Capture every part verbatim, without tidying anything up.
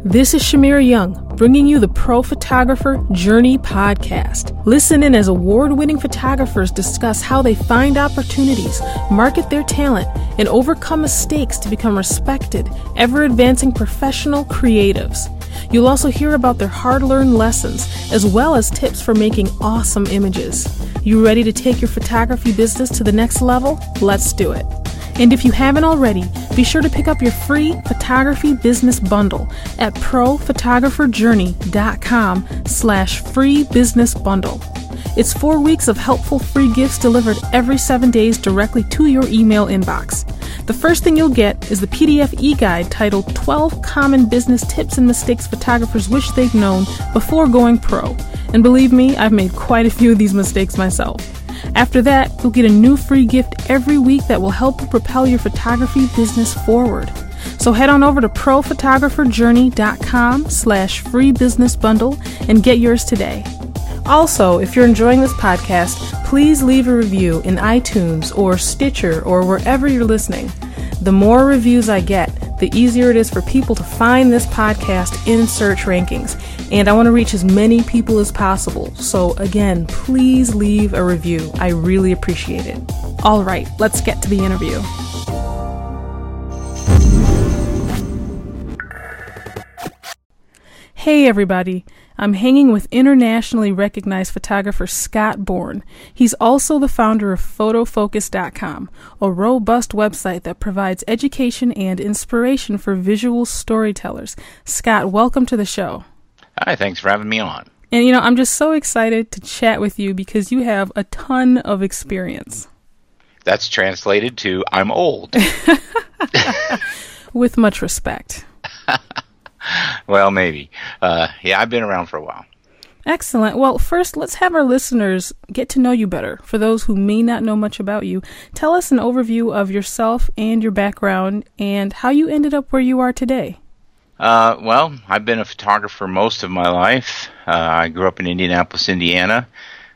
This is Shamira Young, bringing you the Pro Photographer Journey podcast. Listen in as award-winning photographers discuss how they find opportunities, market their talent, and overcome mistakes to become respected, ever-advancing professional creatives. You'll also hear about their hard-learned lessons, as well as tips for making awesome images. You ready to take your photography business to the next level? Let's do it. And if you haven't already, be sure to pick up your free photography business bundle at prophotographerjourney.com slash free business bundle. It's four weeks of helpful free gifts delivered every seven days directly to your email inbox. The first thing you'll get is the P D F e-guide titled twelve Common Business Tips and Mistakes Photographers Wish They'd Known Before Going Pro. And believe me, I've made quite a few of these mistakes myself. After that, you'll get a new free gift every week that will help you propel your photography business forward. So head on over to prophotographerjourney.com slash free business bundle and get yours today. Also, if you're enjoying this podcast, please leave a review in iTunes or Stitcher or wherever you're listening. The more reviews I get, the easier it is for people to find this podcast in search rankings. And I want to reach as many people as possible. So again, please leave a review. I really appreciate it. All right, let's get to the interview. Hey everybody, I'm hanging with internationally recognized photographer Scott Bourne. He's also the founder of photo focus dot com, a robust website that provides education and inspiration for visual storytellers. Scott, welcome to the show. Hi, thanks for having me on. And you know, I'm just so excited to chat with you because you have a ton of experience. That's translated to I'm old. With much respect. Well, maybe. Uh, yeah, I've been around for a while. Excellent. Well, first, let's have our listeners get to know you better. For those who may not know much about you, tell us an overview of yourself and your background and how you ended up where you are today. Uh, well, I've been a photographer most of my life. Uh, I grew up in Indianapolis, Indiana.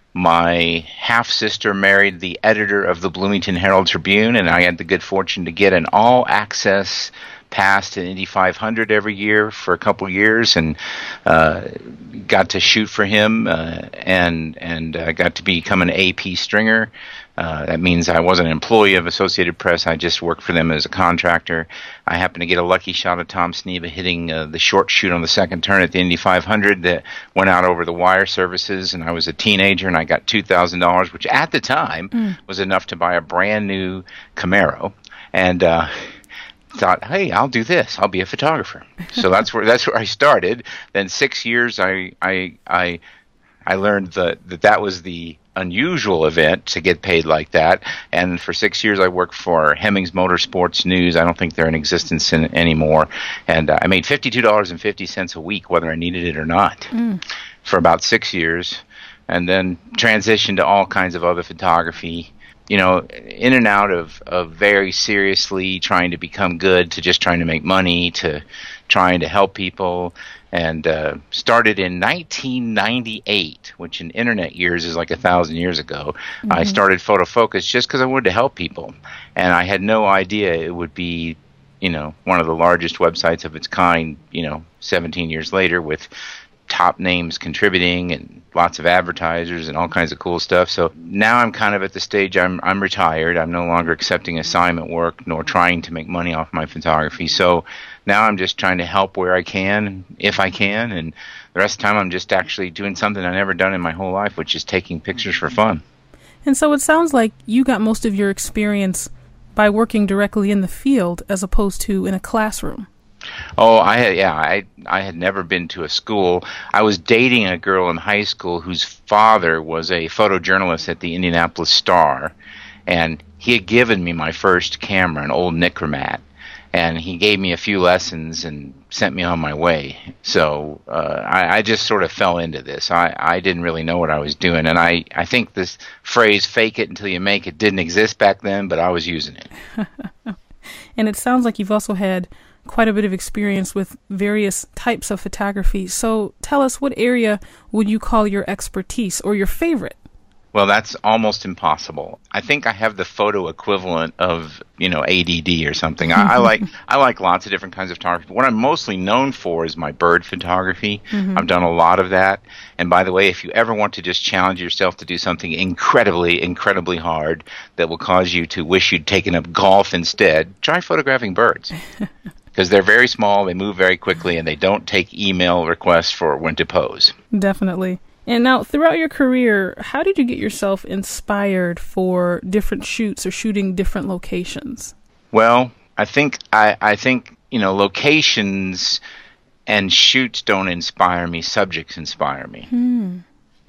My half-sister married the editor of the Bloomington Herald Tribune, and I had the good fortune to get an all-access pass to Indy five hundred every year for a couple years, and uh, got to shoot for him, uh, and and uh, got to become an A P stringer. Uh, that means I wasn't an employee of Associated Press. I just worked for them as a contractor. I happened to get a lucky shot of Tom Sneva hitting uh, the short shoot on the second turn at the Indy five hundred that went out over the wire services, and I was a teenager, and I got two thousand dollars, which at the time mm. was enough to buy a brand new Camaro, and uh, thought, hey, I'll do this. I'll be a photographer. So that's where that's where I started. Then six years, I I I, I learned that, that that was the unusual event to get paid like that. And for six years, I worked for Hemmings Motorsports News. I don't think they're in existence in, anymore. And uh, I made fifty-two dollars and fifty cents a week, whether I needed it or not, mm. for about six years. And then transitioned to all kinds of other photography. You know, in and out of, of very seriously trying to become good to just trying to make money to trying to help people, and uh, started in nineteen ninety-eight, which in internet years is like a thousand years ago. Mm-hmm. I started Photo Focus just because I wanted to help people, and I had no idea it would be, you know, one of the largest websites of its kind, you know, seventeen years later with top names contributing and lots of advertisers and all kinds of cool stuff. So now I'm kind of at the stage I'm I'm retired. I'm no longer accepting assignment work nor trying to make money off my photography. So now I'm just trying to help where I can, if I can, and the rest of the time I'm just actually doing something I've never done in my whole life, which is taking pictures for fun. And so it sounds like you got most of your experience by working directly in the field as opposed to in a classroom. Oh, I had, yeah, I I had never been to a school. I was dating a girl in high school whose father was a photojournalist at the Indianapolis Star, and he had given me my first camera, an old Nikkormat, and he gave me a few lessons and sent me on my way. So uh, I, I just sort of fell into this. I, I didn't really know what I was doing, and I, I think this phrase, fake it until you make it, didn't exist back then, but I was using it. And it sounds like you've also had quite a bit of experience with various types of photography. So tell us, what area would you call your expertise or your favorite? Well, that's almost impossible. I think I have the photo equivalent of, you know, A D D or something. I, I like I like lots of different kinds of photography. What I'm mostly known for is my bird photography. Mm-hmm. I've done a lot of that. And by the way, if you ever want to just challenge yourself to do something incredibly, incredibly hard that will cause you to wish you'd taken up golf instead, try photographing birds. Because they're very small, they move very quickly, and they don't take email requests for when to pose. Definitely. And now, throughout your career, how did you get yourself inspired for different shoots or shooting different locations? Well, I think I, I think you know locations and shoots don't inspire me; subjects inspire me. Hmm.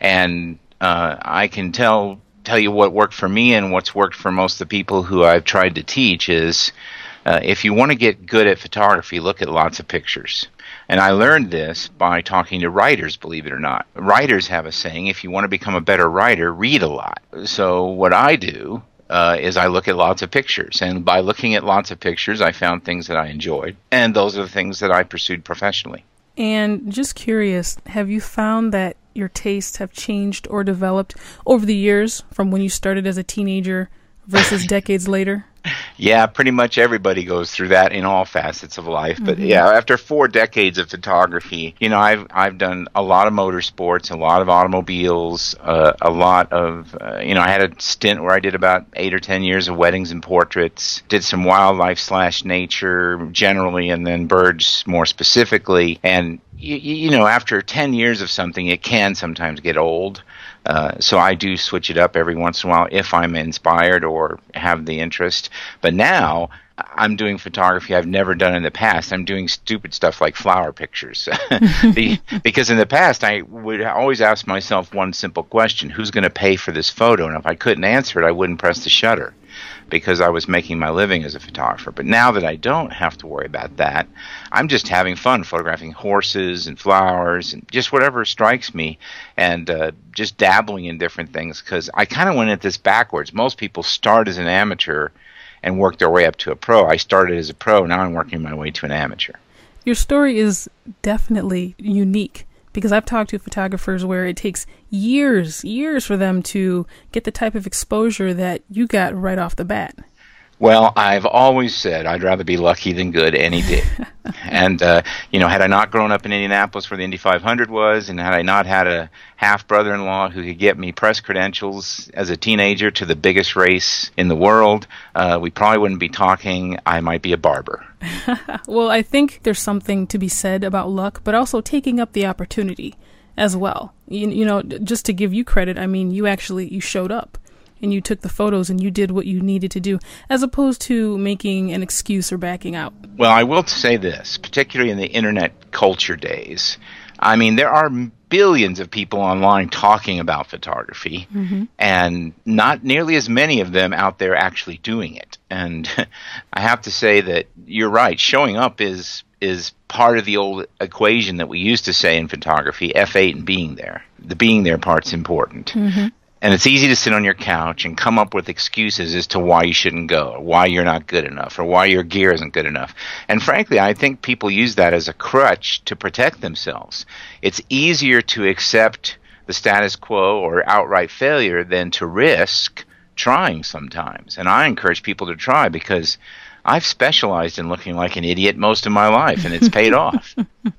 And uh, I can tell tell you what worked for me and what's worked for most of the people who I've tried to teach is uh, if you want to get good at photography, look at lots of pictures. And I learned this by talking to writers, believe it or not. Writers have a saying, if you want to become a better writer, read a lot. So what I do uh, is I look at lots of pictures. And by looking at lots of pictures, I found things that I enjoyed. And those are the things that I pursued professionally. And just curious, have you found that your tastes have changed or developed over the years from when you started as a teenager versus decades later? Yeah, pretty much everybody goes through that in all facets of life. But mm-hmm. yeah, after four decades of photography, you know, I've I've done a lot of motorsports, a lot of automobiles, uh, a lot of, uh, you know, I had a stint where I did about eight or ten years of weddings and portraits, did some wildlife slash nature generally, and then birds more specifically. And, you, you know, after ten years of something, it can sometimes get old. Uh, so I do switch it up every once in a while if I'm inspired or have the interest. But now I'm doing photography I've never done in the past. I'm doing stupid stuff like flower pictures. Because in the past I would always ask myself one simple question: who's going to pay for this photo? And if I couldn't answer it, I wouldn't press the shutter, because I was making my living as a photographer. But now that I don't have to worry about that, I'm just having fun photographing horses and flowers and just whatever strikes me, and uh, just dabbling in different things, because I kind of went at this backwards. Most people start as an amateur and work their way up to a pro. I started as a pro, now I'm working my way to an amateur. Your story is definitely unique, because I've talked to photographers where it takes years, years for them to get the type of exposure that you got right off the bat. Well, I've always said I'd rather be lucky than good any day. And, uh, you know, had I not grown up in Indianapolis where the Indy five hundred was, and had I not had a half-brother-in-law who could get me press credentials as a teenager to the biggest race in the world, uh, we probably wouldn't be talking. I might be a barber. Well, I think there's something to be said about luck, but also taking up the opportunity as well. You, you know, just to give you credit, I mean, you actually, you showed up. And you took the photos and you did what you needed to do, as opposed to making an excuse or backing out. Well, I will say this, particularly in the internet culture days. I mean, there are billions of people online talking about photography, mm-hmm. and not nearly as many of them out there actually doing it. And I have to say that you're right. Showing up is is part of the old equation that we used to say in photography, F eight and being there. The being there part's important. Mm-hmm. And it's easy to sit on your couch and come up with excuses as to why you shouldn't go, or why you're not good enough, or why your gear isn't good enough. And frankly, I think people use that as a crutch to protect themselves. It's easier to accept the status quo or outright failure than to risk trying sometimes. And I encourage people to try, because I've specialized in looking like an idiot most of my life, and it's paid off.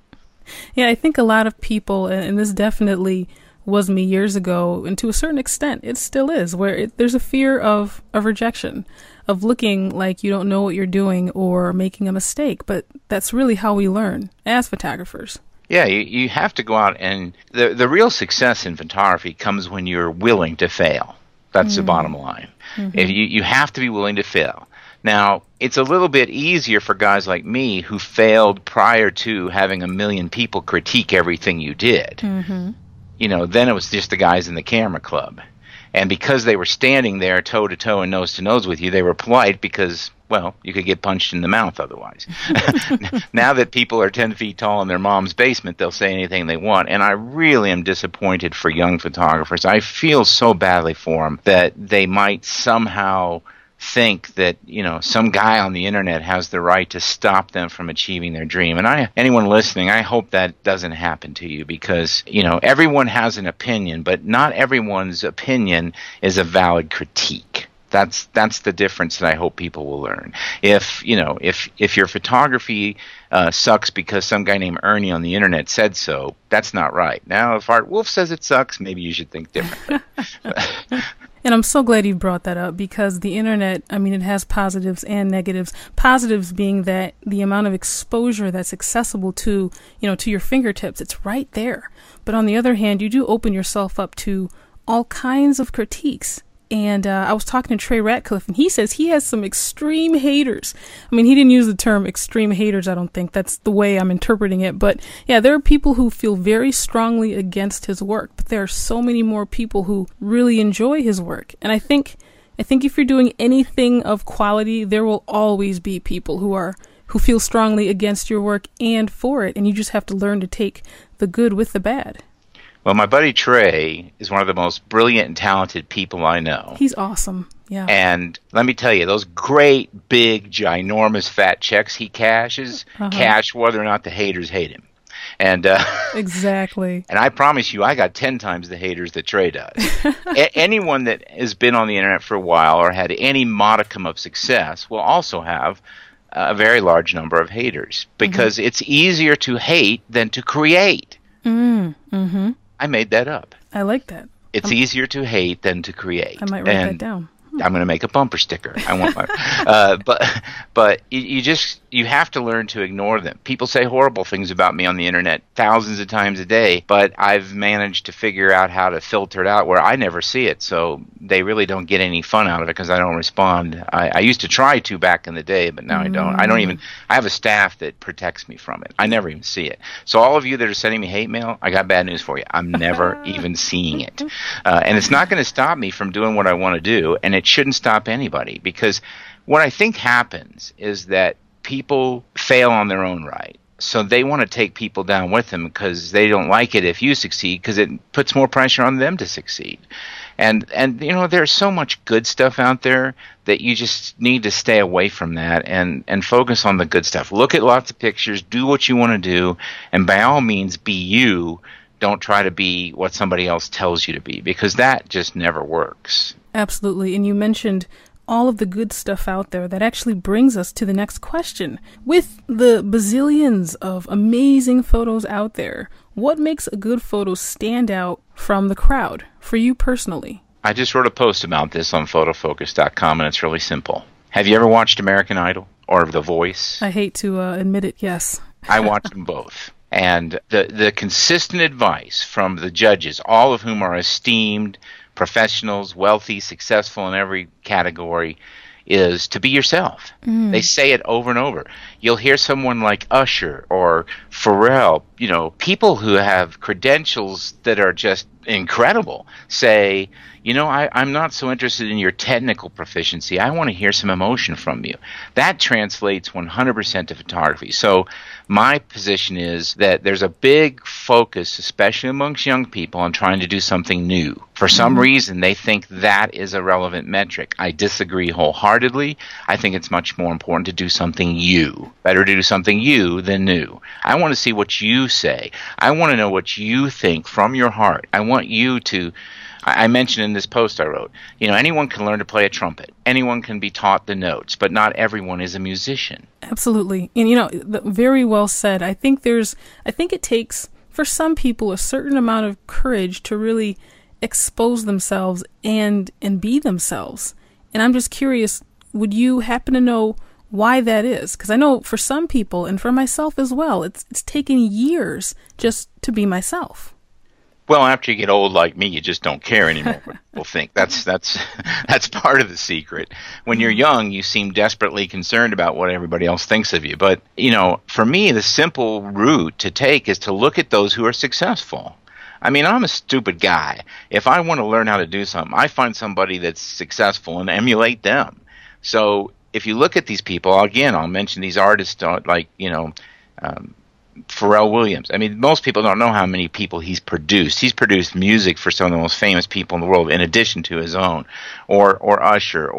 Yeah, I think a lot of people, and this definitely was me years ago, and to a certain extent it still is, where it, there's a fear of, of rejection, of looking like you don't know what you're doing or making a mistake. But that's really how we learn as photographers. Yeah, you, you have to go out, and the the real success in photography comes when you're willing to fail. That's mm-hmm. the bottom line. Mm-hmm. If you, you have to be willing to fail. Now, it's a little bit easier for guys like me who failed prior to having a million people critique everything you did. Mm-hmm. You know, then it was just the guys in the camera club. And because they were standing there toe-to-toe and nose-to-nose with you, they were polite because, well, you could get punched in the mouth otherwise. Now that people are ten feet tall in their mom's basement, they'll say anything they want. And I really am disappointed for young photographers. I feel so badly for them that they might somehow think that, you know, some guy on the internet has the right to stop them from achieving their dream. And I, anyone listening, I hope that doesn't happen to you, because, you know, everyone has an opinion, but not everyone's opinion is a valid critique. That's that's the difference that I hope people will learn. If, you know, if if your photography uh, sucks because some guy named Ernie on the internet said so, that's not right. Now, if Art Wolf says it sucks, maybe you should think differently. And I'm so glad you brought that up, because the internet, I mean, it has positives and negatives. Positives being that the amount of exposure that's accessible to, you know, to your fingertips, it's right there. But on the other hand, you do open yourself up to all kinds of critiques. And uh, I was talking to Trey Ratcliffe, and he says he has some extreme haters. I mean, he didn't use the term extreme haters, I don't think. That's the way I'm interpreting it. But yeah, there are people who feel very strongly against his work, but there are so many more people who really enjoy his work. And I think I think if you're doing anything of quality, there will always be people who are who feel strongly against your work and for it. And you just have to learn to take the good with the bad. Well, my buddy Trey is one of the most brilliant and talented people I know. He's awesome, yeah. And let me tell you, those great, big, ginormous, fat checks he cashes, uh-huh. cash whether or not the haters hate him. And uh, exactly. And I promise you, I got ten times the haters that Trey does. A- anyone that has been on the internet for a while or had any modicum of success will also have a very large number of haters, because mm-hmm. it's easier to hate than to create. Mm, mm-hmm. I made that up. I like that. It's I'm, easier to hate than to create. I might write and that down. Hmm. I'm going to make a bumper sticker. I want my, uh, but but you, you just you have to learn to ignore them. People say horrible things about me on the internet thousands of times a day, but I've managed to figure out how to filter it out where I never see it, so they really don't get any fun out of it because I don't respond. I, I used to try to back in the day, but now mm. I don't. I don't even. I have a staff that protects me from it. I never even see it. So all of you that are sending me hate mail, I got bad news for you. I'm never even seeing it, uh, and it's not going to stop me from doing what I want to do, and it shouldn't stop anybody, because what I think happens is that people fail on their own right. So they want to take people down with them because they don't like it if you succeed, because it puts more pressure on them to succeed. And, and you know, there's so much good stuff out there that you just need to stay away from that and, and focus on the good stuff. Look at lots of pictures, do what you want to do, and by all means be you. Don't try to be what somebody else tells you to be, because that just never works. Absolutely. And you mentioned all of the good stuff out there. That actually brings us to the next question. With the bazillions of amazing photos out there, what makes a good photo stand out from the crowd for you personally? I just wrote a post about this on photofocus dot com, and it's really simple. Have you ever watched American Idol or The Voice? I hate to uh, admit it, yes. I watched them both. And the, the consistent advice from the judges, all of whom are esteemed professionals, wealthy, successful in every category, is to be yourself. Mm. They say it over and over. You'll hear someone like Usher or Pharrell, you know, people who have credentials that are just incredible, say, you know, I, I'm not so interested in your technical proficiency. I want to hear some emotion from you. That translates one hundred percent to photography. So my position is that there's a big focus, especially amongst young people, on trying to do something new. For some mm-hmm. reason, they think that is a relevant metric. I disagree wholeheartedly. I think it's much more important to do something you. Better to do something you than new. I want to see what you say. I want to know what you think from your heart. I want you to... I mentioned in this post I wrote, you know, anyone can learn to play a trumpet. Anyone can be taught the notes, but not everyone is a musician. Absolutely. And, you know, very well said. I think there's, I think it takes, for some people, a certain amount of courage to really expose themselves and, and be themselves. And I'm just curious, would you happen to know why that is? Because I know for some people, and for myself as well, it's it's taken years just to be myself. Well, after you get old like me, you just don't care anymore what people think. That's that's that's part of the secret. When you're young, you seem desperately concerned about what everybody else thinks of you. But, you know, for me, the simple route to take is to look at those who are successful. I mean, I'm a stupid guy. If I want to learn how to do something, I find somebody that's successful and emulate them. So if you look at these people, again, I'll mention these artists like, you know, um, Pharrell Williams. I mean, most people don't know how many people he's produced. He's produced music for some of the most famous people in the world in addition to his own. Or or Usher, or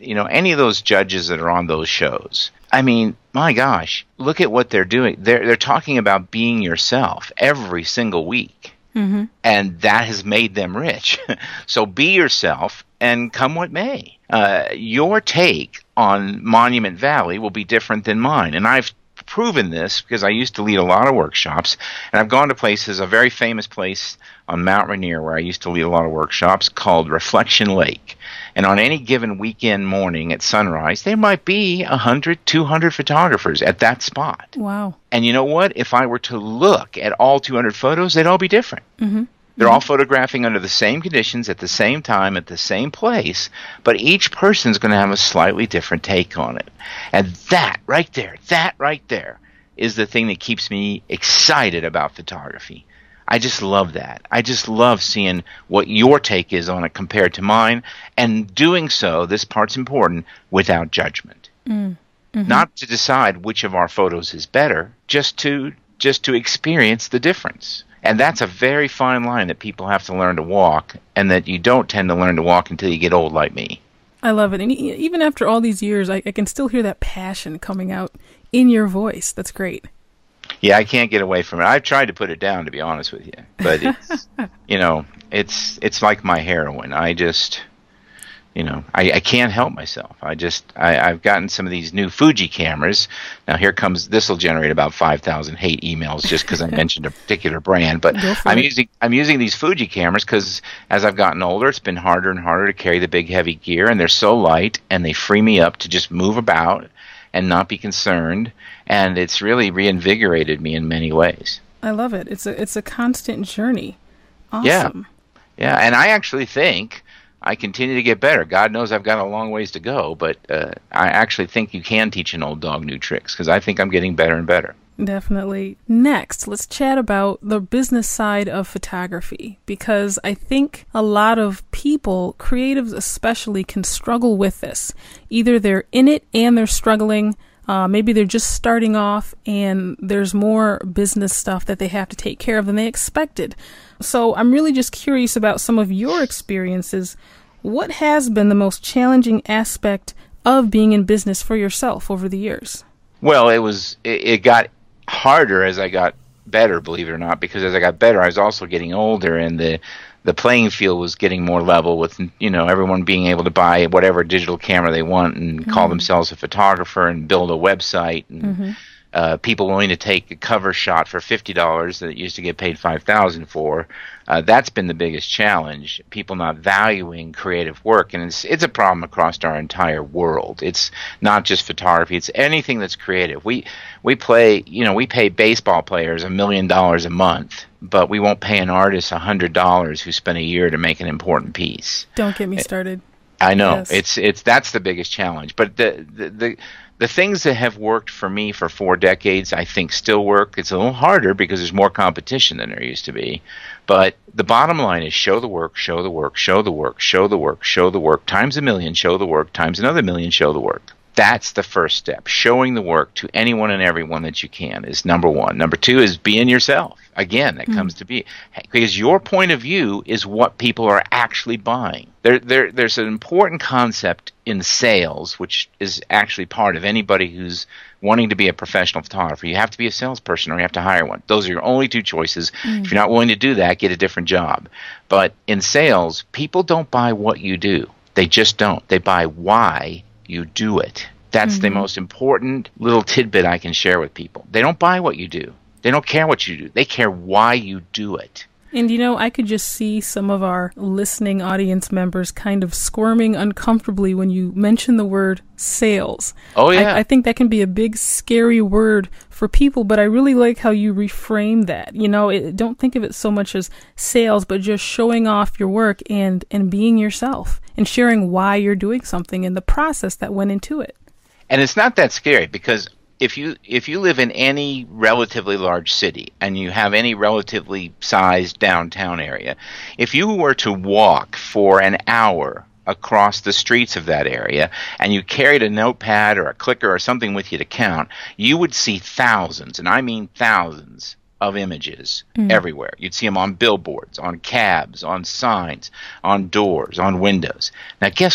you know, any of those judges that are on those shows, I mean, my gosh, look at what they're doing. They're they're talking about being yourself every single week. Mm-hmm. And that has made them rich. So be yourself and come what may. Uh, your take on Monument Valley will be different than mine. And I've proven this because I used to lead a lot of workshops, and I've gone to places, a very famous place on Mount Rainier where I used to lead a lot of workshops called Reflection Lake. And on any given weekend morning at sunrise, there might be one hundred, two hundred photographers at that spot. Wow. And you know what? If I were to look at all two hundred photos, they'd all be different. Mm-hmm. They're mm-hmm. all photographing under the same conditions at the same time at the same place, but each person's going to have a slightly different take on it. And that right there, that right there is the thing that keeps me excited about photography. I just love that. I just love seeing what your take is on it compared to mine, and doing so, this part's important, without judgment. Mm. Mm-hmm. Not to decide which of our photos is better, just to just to experience the difference. And that's a very fine line that people have to learn to walk, and that you don't tend to learn to walk until you get old like me. I love it. And even after all these years, I, I can still hear that passion coming out in your voice. That's great. Yeah, I can't get away from it. I've tried to put it down, to be honest with you. But, it's, you know, it's it's like my heroin. I just, you know, I, I can't help myself. I just, I, I've gotten some of these new Fuji cameras. Now, here comes, this will generate about five thousand hate emails just because I mentioned a particular brand. But I'm it. using I'm using these Fuji cameras because as I've gotten older, it's been harder and harder to carry the big, heavy gear. And they're so light, and they free me up to just move about and not be concerned, and it's really reinvigorated me in many ways. I love it. It's a it's a constant journey. Awesome. Yeah, yeah, and I actually think I continue to get better. God knows I've got a long ways to go, but uh, I actually think you can teach an old dog new tricks, because I think I'm getting better and better. Definitely. Next, let's chat about the business side of photography, because I think a lot of people, creatives especially, can struggle with this. Either they're in it and they're struggling, uh, maybe they're just starting off and there's more business stuff that they have to take care of than they expected. So I'm really just curious about some of your experiences. What has been the most challenging aspect of being in business for yourself over the years? Well, it was, it, it got harder as I got better, believe it or not, because as I got better, I was also getting older, and the the playing field was getting more level with, you know, everyone being able to buy whatever digital camera they want and mm-hmm. call themselves a photographer and build a website, and mm-hmm. uh, people willing to take a cover shot for fifty dollars that used to get paid five thousand dollars for. Uh, that's been the biggest challenge, people not valuing creative work. And it's it's a problem across our entire world. It's not just photography. It's anything that's creative. We we play, you know, we pay baseball players a million dollars a month, but we won't pay an artist a hundred dollars who spent a year to make an important piece. Don't get me started. I know. Yes. It's it's that's the biggest challenge. But the the, the The things that have worked for me for four decades, I think still work. It's a little harder because there's more competition than there used to be. But the bottom line is show the work, show the work, show the work, show the work, show the work, times a million, show the work, times another million, show the work. That's the first step. Showing the work to anyone and everyone that you can is number one. Number two is being yourself. Again, that mm-hmm. comes to be. Because your point of view is what people are actually buying. There, there, there's an important concept in sales, which is actually part of anybody who's wanting to be a professional photographer. You have to be a salesperson or you have to hire one. Those are your only two choices. Mm-hmm. If you're not willing to do that, get a different job. But in sales, people don't buy what you do. They just don't. They buy why you do it. That's mm-hmm. the most important little tidbit I can share with people. They don't buy what you do. They don't care what you do. They care why you do it. And, you know, I could just see some of our listening audience members kind of squirming uncomfortably when you mention the word sales. Oh, yeah. I, I think that can be a big, scary word for people, but I really like how you reframe that. You know, it, don't think of it so much as sales, but just showing off your work and, and being yourself and sharing why you're doing something and the process that went into it. And it's not that scary, because If you if you live in any relatively large city and you have any relatively sized downtown area, if you were to walk for an hour across the streets of that area and you carried a notepad or a clicker or something with you to count, you would see thousands, and I mean thousands, of images mm. everywhere. You'd see them on billboards, on cabs, on signs, on doors, on windows. Now, guess what?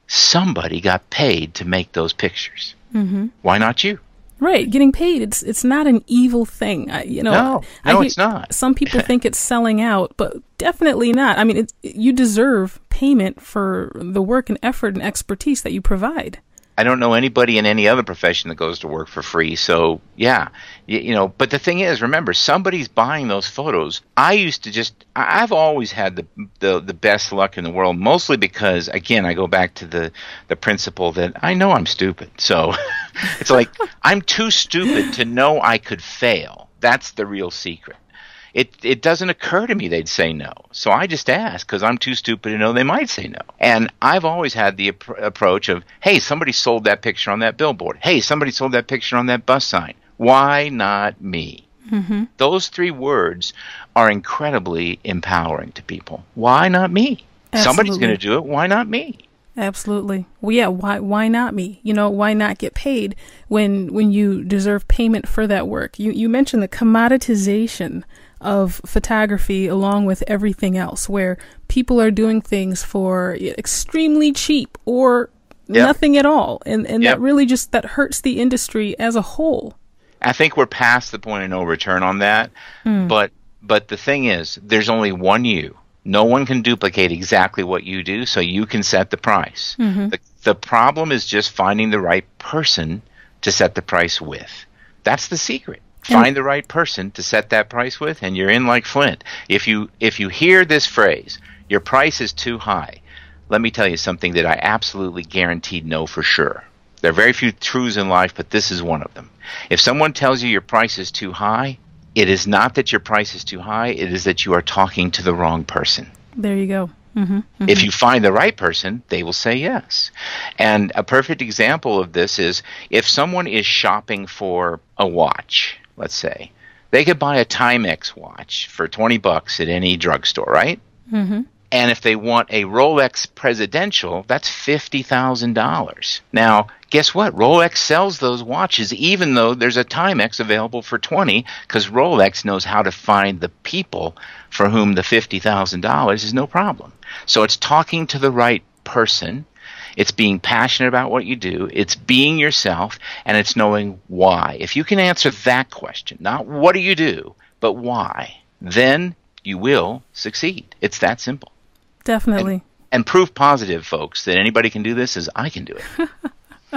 somebody got paid to make those pictures. Mm-hmm. Why not you? Right, getting paid, it's it's not an evil thing. I, you know, no, no, I, it's not. Some people think it's selling out, but definitely not. I mean, it, you deserve payment for the work and effort and expertise that you provide. I don't know anybody in any other profession that goes to work for free. So, yeah, you, you know, but the thing is, remember, somebody's buying those photos. I used to just, I've always had the, the, the best luck in the world, mostly because, again, I go back to the, the principle that I know I'm stupid. So it's like, I'm too stupid to know I could fail. That's the real secret. It it doesn't occur to me they'd say no. So I just ask because I'm too stupid to know they might say no. And I've always had the ap- approach of, hey, somebody sold that picture on that billboard. Hey, somebody sold that picture on that bus sign. Why not me? Mm-hmm. Those three words are incredibly empowering to people. Why not me? Absolutely. Somebody's going to do it. Why not me? Absolutely. Well, yeah, why why not me? You know, why not get paid when when you deserve payment for that work? You you mentioned the commoditization of photography along with everything else, where people are doing things for extremely cheap or yep. nothing at all. And, and yep. that really just, that hurts the industry as a whole. I think we're past the point of no return on that. Mm. But, but the thing is, there's only one you. No one can duplicate exactly what you do, so you can set the price. Mm-hmm. The, the problem is just finding the right person to set the price with. That's the secret. Find the right person to set that price with, and you're in like Flint. If you if you hear this phrase, your price is too high, let me tell you something that I absolutely guaranteed know for sure. There are very few truths in life, but this is one of them. If someone tells you your price is too high, it is not that your price is too high, it is that you are talking to the wrong person. There you go. Mm-hmm, mm-hmm. If you find the right person, they will say yes. And a perfect example of this is if someone is shopping for a watch, let's say, they could buy a Timex watch for twenty bucks at any drugstore, right? Mm-hmm. And if they want a Rolex Presidential, that's fifty thousand dollars. Now, guess what? Rolex sells those watches even though there's a Timex available for twenty, because Rolex knows how to find the people for whom the fifty thousand dollars is no problem. So it's talking to the right person. It's being passionate about what you do. It's being yourself, and it's knowing why. If you can answer that question, not what do you do, but why, then you will succeed. It's that simple. Definitely. And, and proof positive, folks, that anybody can do this is I can do it.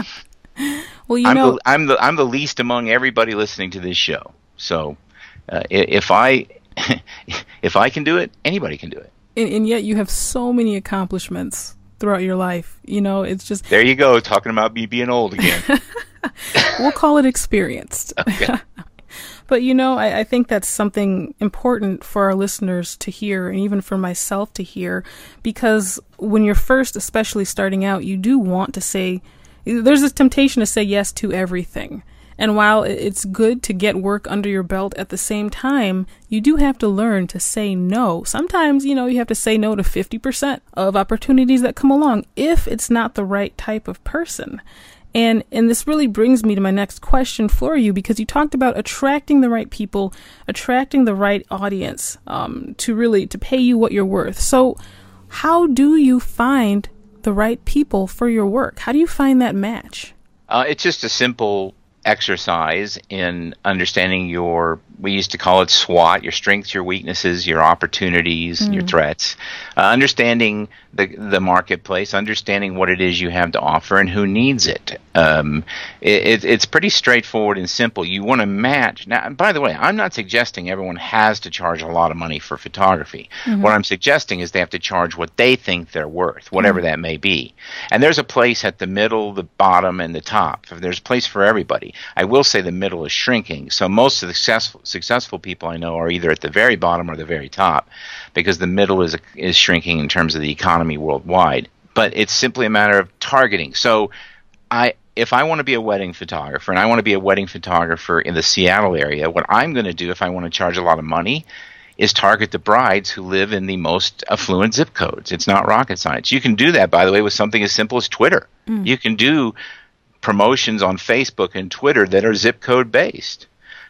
Well, you I'm know, the, I'm the I'm the least among everybody listening to this show. So uh, if I if I can do it, anybody can do it. And, and yet you have so many accomplishments throughout your life. You know, it's just... There you go, talking about me being old again. We'll call it experienced. Okay. But, you know, I, I think that's something important for our listeners to hear, and even for myself to hear, because when you're first, especially starting out, you do want to say... There's this temptation to say yes to everything. And while it's good to get work under your belt, at the same time, you do have to learn to say no. Sometimes, you know, you have to say no to fifty percent of opportunities that come along if it's not the right type of person. And and this really brings me to my next question for you, because you talked about attracting the right people, attracting the right audience um, to really to pay you what you're worth. So how do you find the right people for your work? How do you find that match? Uh, it's just a simple exercise in understanding your, we used to call it SWOT, your strengths, your weaknesses, your opportunities, mm. your threats, uh, understanding the the marketplace, understanding what it is you have to offer and who needs it. Um, it it's pretty straightforward and simple. You want to match. Now, by the way, I'm not suggesting everyone has to charge a lot of money for photography. Mm-hmm. What I'm suggesting is they have to charge what they think they're worth, whatever mm. that may be. And there's a place at the middle, the bottom, and the top. There's a place for everybody. I will say the middle is shrinking. So most of the successful, successful people I know are either at the very bottom or the very top, because the middle is is shrinking in terms of the economy worldwide. But it's simply a matter of targeting. So I if I want to be a wedding photographer, and I want to be a wedding photographer in the Seattle area, what I'm going to do if I want to charge a lot of money is target the brides who live in the most affluent zip codes. It's not rocket science. You can do that, by the way, with something as simple as Twitter. Mm. You can do promotions on Facebook and Twitter that are zip code based.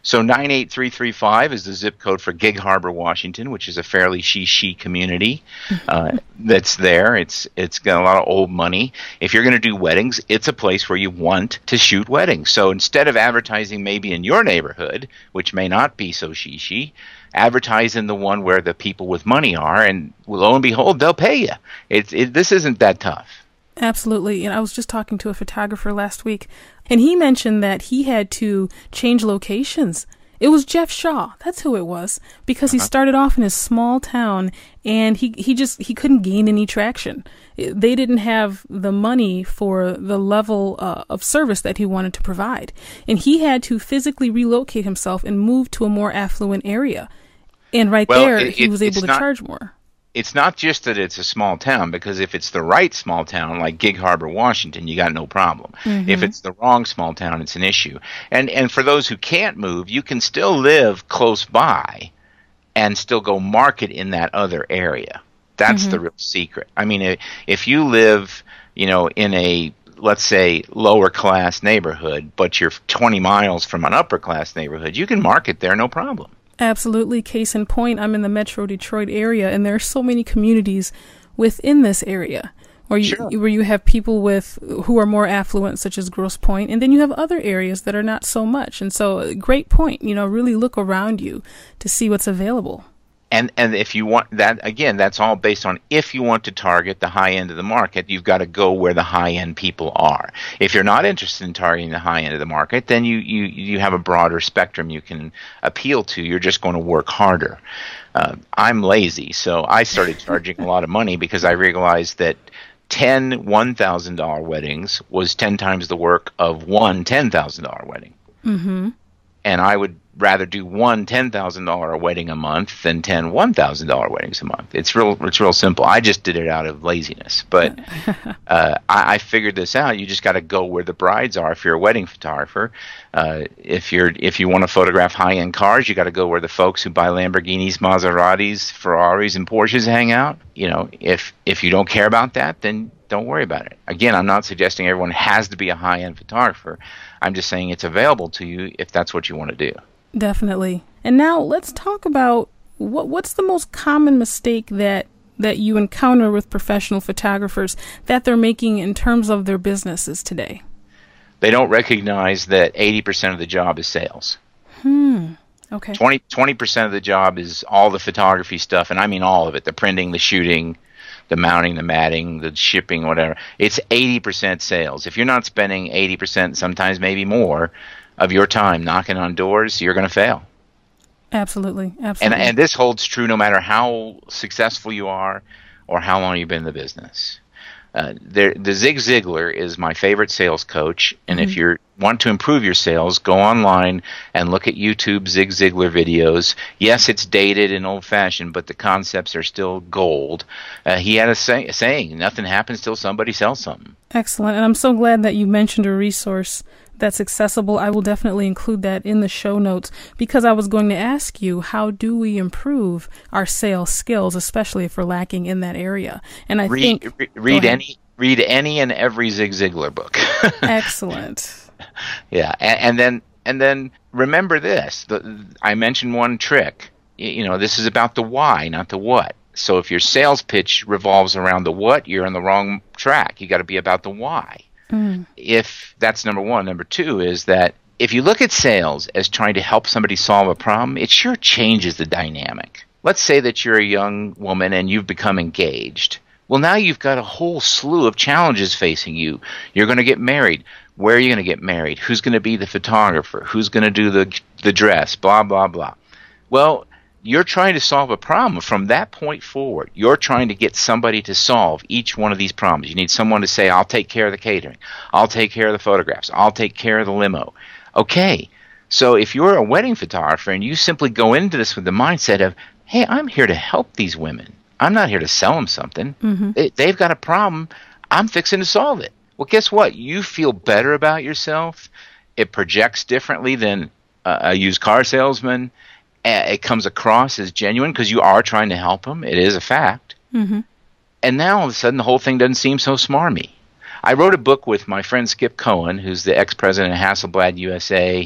So nine eight three three five is the zip code for Gig Harbor, Washington, which is a fairly she-she community uh, that's there. It's It's got a lot of old money. If you're going to do weddings, it's a place where you want to shoot weddings. So instead of advertising maybe in your neighborhood, which may not be so she-she, advertise in the one where the people with money are, and lo and behold, they'll pay you. It's it, this isn't that tough. Absolutely. And I was just talking to a photographer last week, and he mentioned that he had to change locations. It was Jeff Shaw. That's who it was, because he started off in a small town, and he, he just he couldn't gain any traction. They didn't have the money for the level uh, of service that he wanted to provide. And he had to physically relocate himself and move to a more affluent area. And right well, there, it, he was able to not- charge more. It's not just that it's a small town, because if it's the right small town, like Gig Harbor, Washington, you got no problem. Mm-hmm. If it's the wrong small town, it's an issue. And and for those who can't move, you can still live close by and still go market in that other area. That's mm-hmm. the real secret. I mean, if you live, you know, in a, let's say, lower class neighborhood, but you're twenty miles from an upper class neighborhood, you can market there, no problem. Absolutely. Case in point, I'm in the Metro Detroit area, and there are so many communities within this area where you, sure. where you have people with who are more affluent, such as Grosse Pointe, and then you have other areas that are not so much. And so, great point. You know, really look around you to see what's available. And and if you want that, again, that's all based on if you want to target the high end of the market, you've got to go where the high end people are. If you're not interested in targeting the high end of the market, then you, you, you have a broader spectrum you can appeal to. You're just going to work harder. Uh, I'm lazy, so I started charging a lot of money because I realized that ten one thousand dollars weddings was ten times the work of one ten thousand dollars wedding. Mm-hmm. And I would rather do one ten thousand dollars wedding a month than ten one thousand dollars weddings a month. It's real It's real simple. I just did it out of laziness. But uh, I, I figured this out. You just got to go where the brides are if you're a wedding photographer. Uh, if you're if you want to photograph high-end cars, you got to go where the folks who buy Lamborghinis, Maseratis, Ferraris, and Porsches hang out. You know, if if you don't care about that, then don't worry about it. Again, I'm not suggesting everyone has to be a high-end photographer. I'm just saying it's available to you if that's what you want to do. Definitely. And now let's talk about what what's the most common mistake that that you encounter with professional photographers that they're making in terms of their businesses today. They don't recognize that eighty percent of the job is sales. Hmm. Okay. twenty percent of the job is all the photography stuff, and I mean all of it, the printing, the shooting, the mounting, the matting, the shipping, whatever. It's eighty percent sales. If you're not spending eighty percent, sometimes maybe more, of your time knocking on doors, you're going to fail. Absolutely. Absolutely. And and this holds true no matter how successful you are or how long you've been in the business. Uh, there, the Zig Ziglar is my favorite sales coach, and mm-hmm. if you want to improve your sales, go online and look at YouTube Zig Ziglar videos. Yes, it's dated and old-fashioned, but the concepts are still gold. Uh, he had a, say, a saying, nothing happens till somebody sells something. Excellent, and I'm so glad that you mentioned a resource that's accessible. I will definitely include that in the show notes, because I was going to ask you, how do we improve our sales skills, especially if we're lacking in that area? And I read, think re- read any read any and every Zig Ziglar book. Excellent. Yeah, and, and then and then remember this. The, I mentioned one trick. You know, this is about the why, not the what. So if your sales pitch revolves around the what, you're on the wrong track. You got to be about the why. Mm. If that's number one. Number two is that if you look at sales as trying to help somebody solve a problem, it sure changes the dynamic. Let's say that you're a young woman and you've become engaged. Well, now you've got a whole slew of challenges facing you. You're going to get married. Where are you going to get married? Who's going to be the photographer? Who's going to do the the dress? Blah, blah, blah. Well, you're trying to solve a problem. From that point forward, you're trying to get somebody to solve each one of these problems. You need someone to say, I'll take care of the catering. I'll take care of the photographs. I'll take care of the limo. Okay, so if you're a wedding photographer and you simply go into this with the mindset of, hey, I'm here to help these women. I'm not here to sell them something. Mm-hmm. They, they've got a problem. I'm fixing to solve it. Well, guess what? You feel better about yourself. It projects differently than uh, a used car salesman. It comes across as genuine because you are trying to help them. It is a fact. Mm-hmm. And now all of a sudden the whole thing doesn't seem so smarmy. I wrote a book with my friend Skip Cohen, who's the ex-president of Hasselblad U S A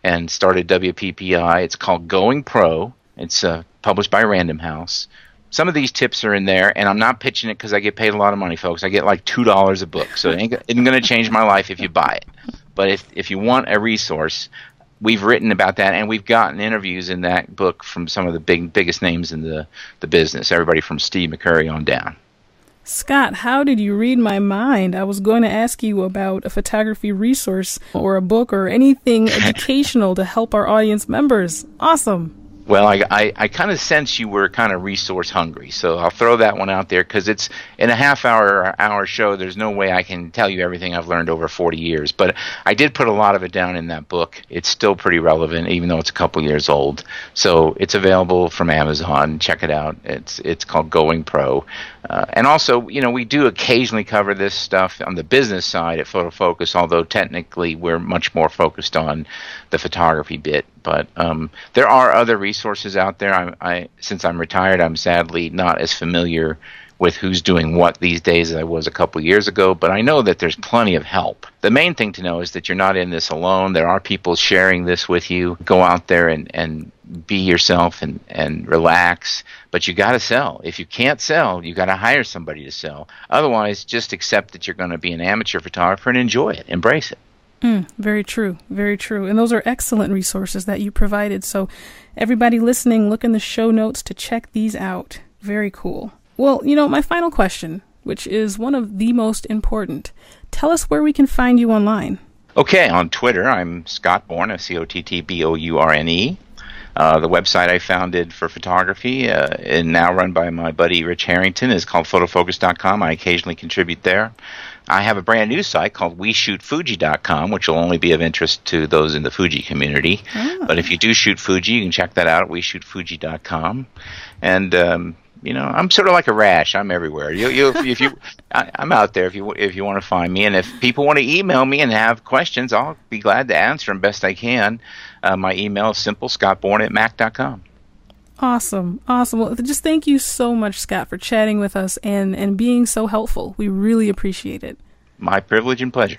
and started W P P I. It's called Going Pro. It's uh, published by Random House. Some of these tips are in there, and I'm not pitching it because I get paid a lot of money, folks. I get like two dollars a book, so it ain't, it ain't going to change my life if you buy it. But if if you want a resource, we've written about that, and we've gotten interviews in that book from some of the big biggest names in the, the business, everybody from Steve McCurry on down. Scott, how did you read my mind? I was going to ask you about a photography resource or a book or anything educational to help our audience members. Awesome. Well, I, I, I kind of sense you were kind of resource hungry, so I'll throw that one out there because it's in a half hour or hour show. There's no way I can tell you everything I've learned over forty years, but I did put a lot of it down in that book. It's still pretty relevant, even though it's a couple years old. So it's available from Amazon. Check it out. It's it's called Going Pro. Uh, and also, you know, we do occasionally cover this stuff on the business side at Photo Focus, although technically we're much more focused on the photography bit. But um, there are other resources out there. I, I, since I'm retired, I'm sadly not as familiar with who's doing what these days as I was a couple years ago, but I know that there's plenty of help. The main thing to know is that you're not in this alone. There are people sharing this with you. Go out there and, and be yourself and, and relax, but you got to sell. If you can't sell, you got to hire somebody to sell. Otherwise, just accept that you're going to be an amateur photographer and enjoy it. Embrace it. Mm, very true. Very true. And those are excellent resources that you provided. So everybody listening, look in the show notes to check these out. Very cool. Well, you know, my final question, which is one of the most important. Tell us where we can find you online. Okay, on Twitter, I'm Scott Bourne, C O T T B O U R N E. Uh, the website I founded for photography, uh, and now run by my buddy Rich Harrington, is called photofocus dot com. I occasionally contribute there. I have a brand new site called we shoot fuji dot com, which will only be of interest to those in the Fuji community. Oh. But if you do shoot Fuji, you can check that out at we shoot fuji dot com. And um, you know, I'm sort of like a rash. I'm everywhere. You, you, if you, I, I'm out there if you if you want to find me. And if people want to email me and have questions, I'll be glad to answer them best I can. Uh, my email is simple, scottbourne at mac dot com. Awesome. Awesome. Well, just thank you so much, Scott, for chatting with us and, and being so helpful. We really appreciate it. My privilege and pleasure.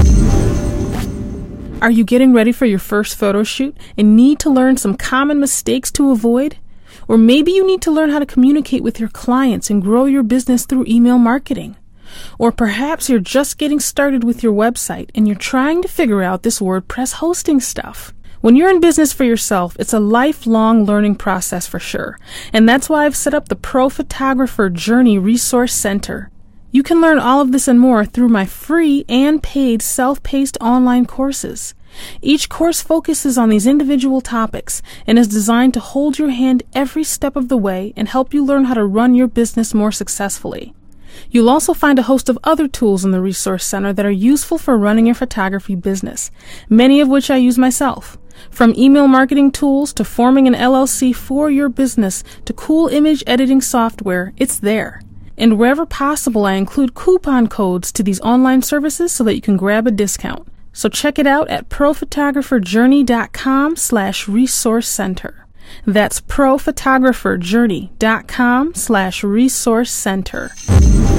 Are you getting ready for your first photo shoot and need to learn some common mistakes to avoid? Or maybe you need to learn how to communicate with your clients and grow your business through email marketing. Or perhaps you're just getting started with your website and you're trying to figure out this WordPress hosting stuff. When you're in business for yourself, it's a lifelong learning process for sure. And that's why I've set up the Pro Photographer Journey Resource Center. You can learn all of this and more through my free and paid self-paced online courses. Each course focuses on these individual topics and is designed to hold your hand every step of the way and help you learn how to run your business more successfully. You'll also find a host of other tools in the Resource Center that are useful for running your photography business, many of which I use myself. From email marketing tools to forming an L L C for your business to cool image editing software, it's there. And wherever possible, I include coupon codes to these online services so that you can grab a discount. So check it out at prophotographerjourney.com slash resource center. That's prophotographerjourney.com slash resource center.